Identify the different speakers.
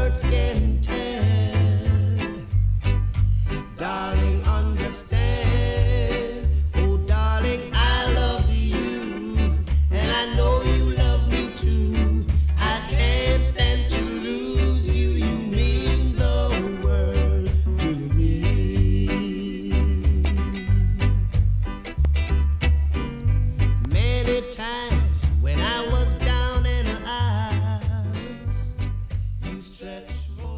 Speaker 1: words can tell. Darling, understand. Oh, darling, I love you, and I know you love me too. I can't stand to lose you. You mean the world to me. Many times when I was down and out, you stretched